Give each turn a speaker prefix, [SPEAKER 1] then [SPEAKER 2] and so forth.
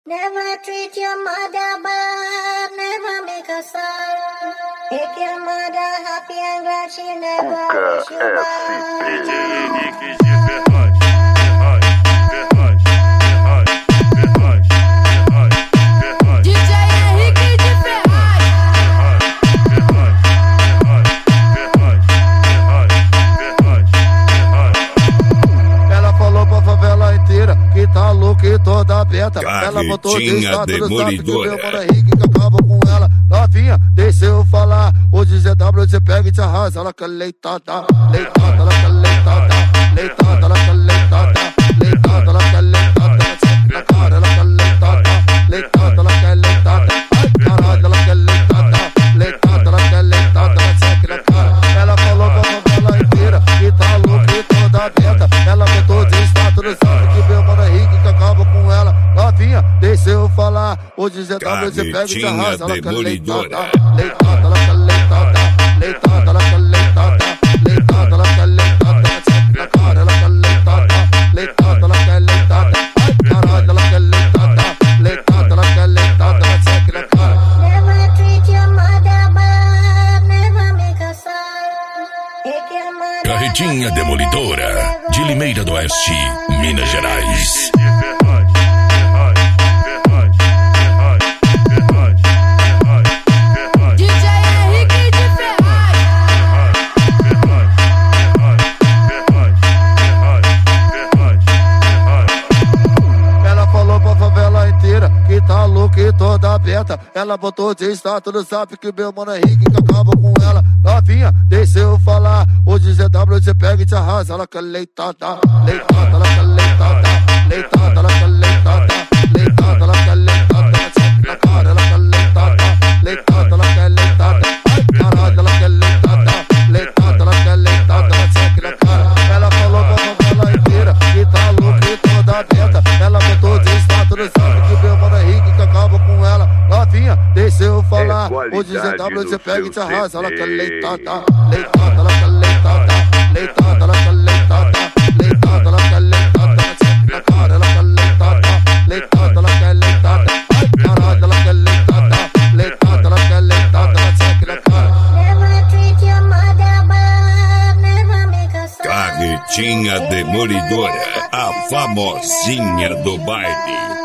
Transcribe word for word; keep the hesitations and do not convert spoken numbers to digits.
[SPEAKER 1] Never treat your mother bad, never make her sad. Make your mother happy and glad she never wish you bad.
[SPEAKER 2] Henrique de Ferraz, Ferraz, Ferraz, Ferraz, Ferraz, Ferraz.
[SPEAKER 3] D J Henrique de Ferraz.
[SPEAKER 2] Ferraz, Ferraz, Ferraz, Ferraz, Ferraz.
[SPEAKER 4] Ela falou pra favela inteira que tá louca e toda aberta. Ela botou de status no zap que o meu mano Henrique que acaba com ela. Novinha, deixa eu falar. O D Z W você pega e te arrasa. Ela quer leitada, leitada, ela quer leitada, leitada, ela quer leitada, leitada, ela quer leitada. Na cara, ela quer leitada, leitada, ela quer leitada. Ai, caralho, ela quer leitada, leitada, ela quer leitada. Ela segue na cara. Ela falou pra favela inteira que tá louca e toda aberta. Ela botou de status no zap que meu mano Henrique que acaba com ela. Novinha, deixa eu falar. O D Z W você pega e te arrasa. Ela quer leitada, leitada, ela quer leitada, leitada, ela quer leitada, leitada, ela quer leitada. Ela segue na cara, ela quer leitada, leitada, ela quer leitada. Ai, caralho, ela quer leitada, leitada, ela quer leitada. Ela segue na cara.
[SPEAKER 1] Never treat your mother bad, never make her sad. Make your mother
[SPEAKER 5] Carretinha Demolidora, de Limeira do Oeste, Minas Gerais.
[SPEAKER 3] D J Henrique de Ferraz.
[SPEAKER 4] Ela falou pra favela inteira que tá louca e toda aberta. Ela botou de status no zap que meu mano Henrique que acaba com ela. Novinha, deixa eu falar. O D Z W você pega e te arrasa. Ela quer leitada, leitada, ela quer leitada, leitada, ela quer leitada, leitada, ela quer leitada. Ela segue na cara, ela quer leitada, leitada, ela quer leitada. Ai, caralho, ela quer leitada, leitada, ela quer leitada. Ela segue na cara. Ela falou pra favela inteira que tá louca e toda aberta. Ela botou de status no zap que meu mano Henrique que acaba com ela. Novinha, deixa eu falar. O D Z W você pega e te arrasa. Ela quer leitada, leitada, ela quer leitada, leitada, ela quer leitada, leitada, ela quer leitada. Ela segue na cara, ela quer leitada, leitada, ela quer leitada. Ai, caralho, ela quer leitada, leitada, ela quer leitada. Ela segue na cara.
[SPEAKER 1] never treat your mother bad, never make her sad.
[SPEAKER 5] Carretinha Demolidora, a famosinha do baile.